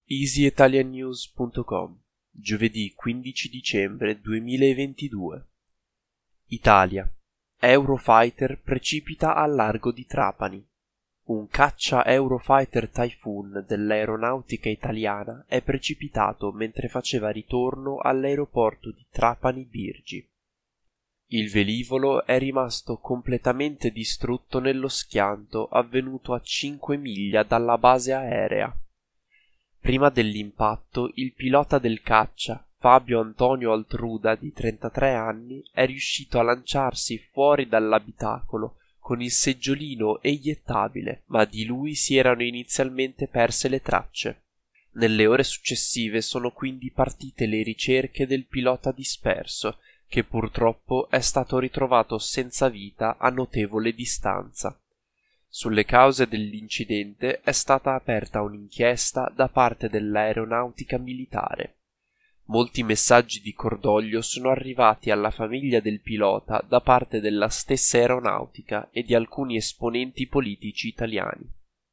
EasyItalianNews.com, giovedì 15 dicembre 2022. Italia. Eurofighter precipita al largo di Trapani. Un caccia Eurofighter Typhoon dell'aeronautica italiana è precipitato mentre faceva ritorno all'aeroporto di Trapani Birgi. Il velivolo è rimasto completamente distrutto nello schianto avvenuto a 5 miglia dalla base aerea. Prima dell'impatto, il pilota del caccia, Fabio Antonio Altruda, di 33 anni, è riuscito a lanciarsi fuori dall'abitacolo con il seggiolino eiettabile, ma di lui si erano inizialmente perse le tracce. Nelle ore successive sono quindi partite le ricerche del pilota disperso, che purtroppo è stato ritrovato senza vita a notevole distanza. Sulle cause dell'incidente è stata aperta un'inchiesta da parte dell'aeronautica militare. Molti messaggi di cordoglio sono arrivati alla famiglia del pilota da parte della stessa aeronautica e di alcuni esponenti politici italiani.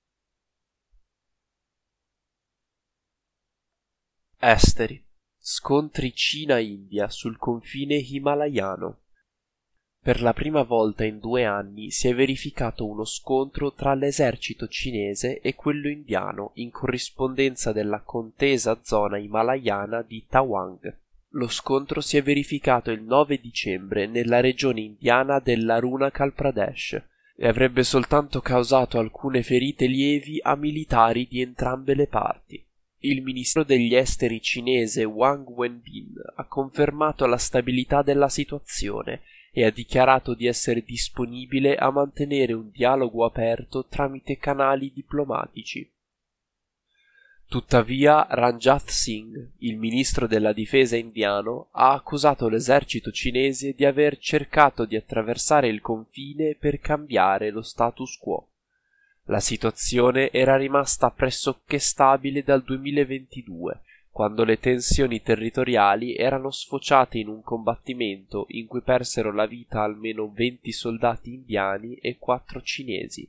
Esteri. Scontri Cina-India sul confine himalayano. Per la prima volta in 2 anni si è verificato uno scontro tra l'esercito cinese e quello indiano in corrispondenza della contesa zona himalayana di Tawang. Lo scontro si è verificato il 9 dicembre nella regione indiana dell'Arunachal Pradesh e avrebbe soltanto causato alcune ferite lievi a militari di entrambe le parti. Il ministro degli esteri cinese Wang Wenbin ha confermato la stabilità della situazione e ha dichiarato di essere disponibile a mantenere un dialogo aperto tramite canali diplomatici. Tuttavia, Ranjat Singh, il ministro della difesa indiano, ha accusato l'esercito cinese di aver cercato di attraversare il confine per cambiare lo status quo. La situazione era rimasta pressoché stabile dal 2022, quando le tensioni territoriali erano sfociate in un combattimento in cui persero la vita almeno 20 soldati indiani e 4 cinesi.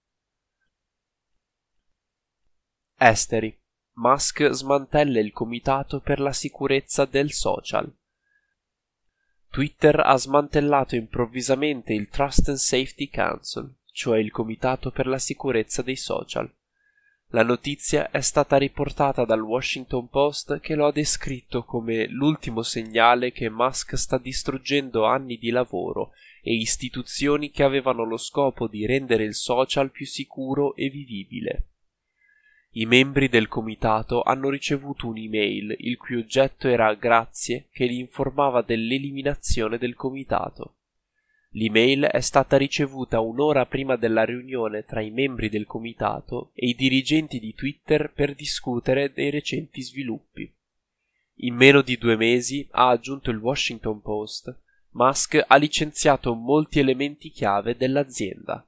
Esteri. Musk smantella il Comitato per la sicurezza del social. Twitter ha smantellato improvvisamente il Trust and Safety Council, cioè il Comitato per la sicurezza dei social. La notizia è stata riportata dal Washington Post, che lo ha descritto come l'ultimo segnale che Musk sta distruggendo anni di lavoro e istituzioni che avevano lo scopo di rendere il social più sicuro e vivibile. I membri del comitato hanno ricevuto un'email il cui oggetto era "grazie" che li informava dell'eliminazione del comitato. L'email è stata ricevuta un'ora prima della riunione tra i membri del comitato e i dirigenti di Twitter per discutere dei recenti sviluppi. In meno di 2 mesi, ha aggiunto il Washington Post, Musk ha licenziato molti elementi chiave dell'azienda.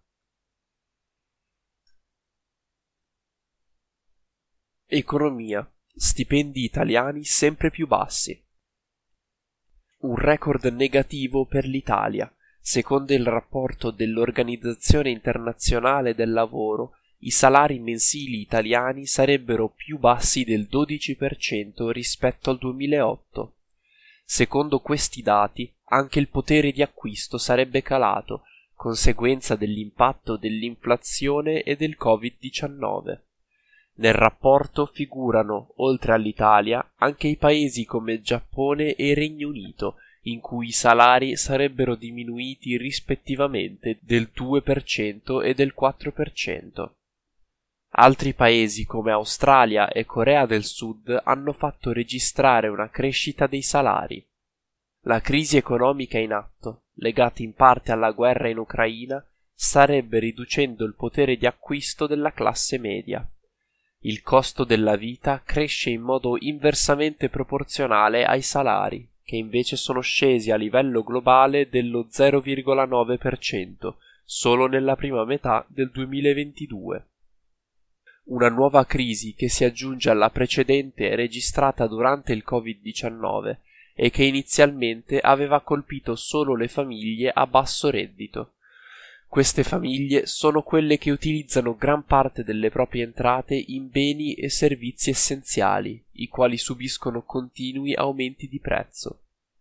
Economia. Stipendi italiani sempre più bassi. Un record negativo per l'Italia. Secondo il rapporto dell'Organizzazione Internazionale del Lavoro, i salari mensili italiani sarebbero più bassi del 12% rispetto al 2008. Secondo questi dati, anche il potere di acquisto sarebbe calato, conseguenza dell'impatto dell'inflazione e del Covid-19. Nel rapporto figurano, oltre all'Italia, anche i paesi come Giappone e Regno Unito, in cui i salari sarebbero diminuiti rispettivamente del 2% e del 4%. Altri paesi come Australia e Corea del Sud hanno fatto registrare una crescita dei salari. La crisi economica in atto, legata in parte alla guerra in Ucraina, starebbe riducendo il potere di acquisto della classe media. Il costo della vita cresce in modo inversamente proporzionale ai salari, che invece sono scesi a livello globale dello 0,9% solo nella prima metà del 2022. Una nuova crisi che si aggiunge alla precedente registrata durante il Covid-19 e che inizialmente aveva colpito solo le famiglie a basso reddito. Queste famiglie sono quelle che utilizzano gran parte delle proprie entrate in beni e servizi essenziali, i quali subiscono continui aumenti di prezzo.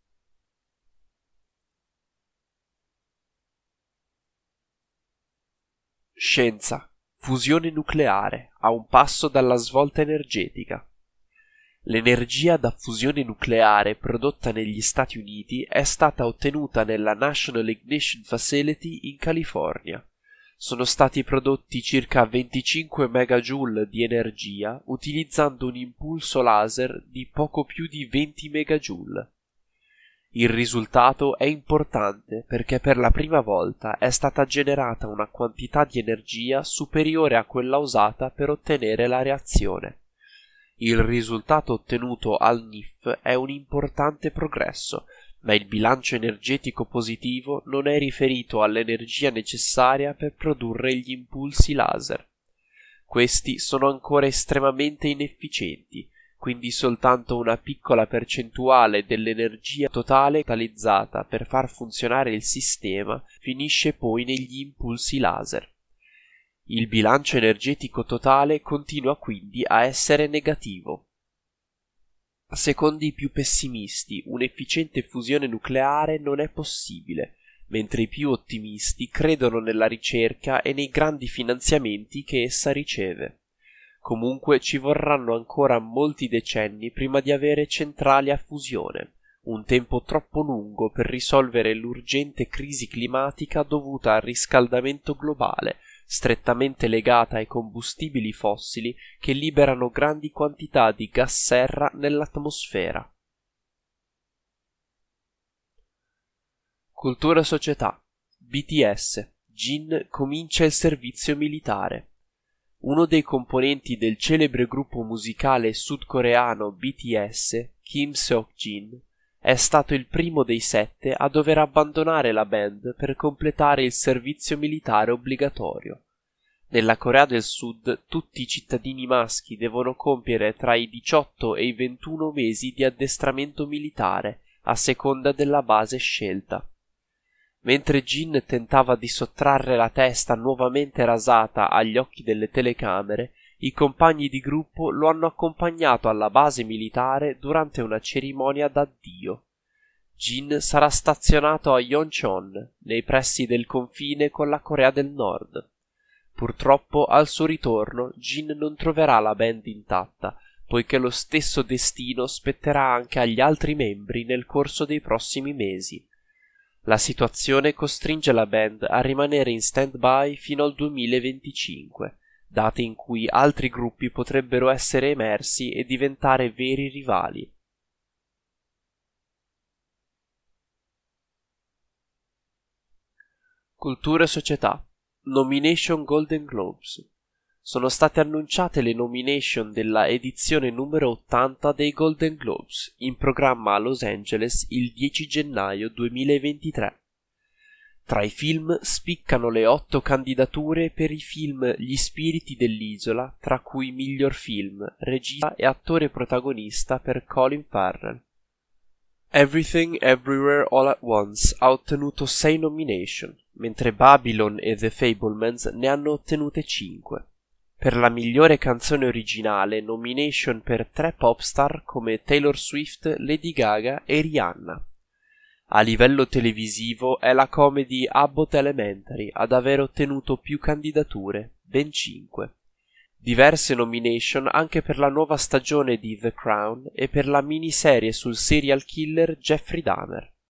Scienza. Fusione nucleare, a un passo dalla svolta energetica. L'energia da fusione nucleare prodotta negli Stati Uniti è stata ottenuta nella National Ignition Facility in California. Sono stati prodotti circa 25 megajoule di energia utilizzando un impulso laser di poco più di 20 megajoule. Il risultato è importante perché per la prima volta è stata generata una quantità di energia superiore a quella usata per ottenere la reazione. Il risultato ottenuto al NIF è un importante progresso, ma il bilancio energetico positivo non è riferito all'energia necessaria per produrre gli impulsi laser. Questi sono ancora estremamente inefficienti, quindi soltanto una piccola percentuale dell'energia totale utilizzata per far funzionare il sistema finisce poi negli impulsi laser. Il bilancio energetico totale continua quindi a essere negativo. Secondo i più pessimisti, un'efficiente fusione nucleare non è possibile, mentre i più ottimisti credono nella ricerca e nei grandi finanziamenti che essa riceve. Comunque ci vorranno ancora molti decenni prima di avere centrali a fusione, un tempo troppo lungo per risolvere l'urgente crisi climatica dovuta al riscaldamento globale, strettamente legata ai combustibili fossili che liberano grandi quantità di gas serra nell'atmosfera. Cultura e società. BTS. Jin comincia il servizio militare. Uno dei componenti del celebre gruppo musicale sudcoreano BTS, Kim Seok-jin, è stato il primo dei 7 a dover abbandonare la band per completare il servizio militare obbligatorio. Nella Corea del Sud tutti i cittadini maschi devono compiere tra i 18 e i 21 mesi di addestramento militare, a seconda della base scelta. Mentre Jin tentava di sottrarre la testa nuovamente rasata agli occhi delle telecamere, i compagni di gruppo lo hanno accompagnato alla base militare durante una cerimonia d'addio. Jin sarà stazionato a Yeoncheon, nei pressi del confine con la Corea del Nord. Purtroppo al suo ritorno Jin non troverà la band intatta, poiché lo stesso destino spetterà anche agli altri membri nel corso dei prossimi mesi. La situazione costringe la band a rimanere in stand-by fino al 2025, data in cui altri gruppi potrebbero essere emersi e diventare veri rivali. Cultura e società. Nomination Golden Globes. Sono state annunciate le nomination della edizione numero 80 dei Golden Globes, in programma a Los Angeles il 10 gennaio 2023. Tra i film spiccano le 8 candidature per i film Gli spiriti dell'isola, tra cui miglior film, regista e attore protagonista per Colin Farrell. Everything Everywhere All at Once ha ottenuto 6 nomination, mentre Babylon e The Fabelmans ne hanno ottenute 5. Per la migliore canzone originale, nomination per 3 popstar come Taylor Swift, Lady Gaga e Rihanna. A livello televisivo è la comedy Abbott Elementary ad aver ottenuto più candidature, ben 5. Diverse nomination anche per la nuova stagione di The Crown e per la miniserie sul serial killer Jeffrey Dahmer.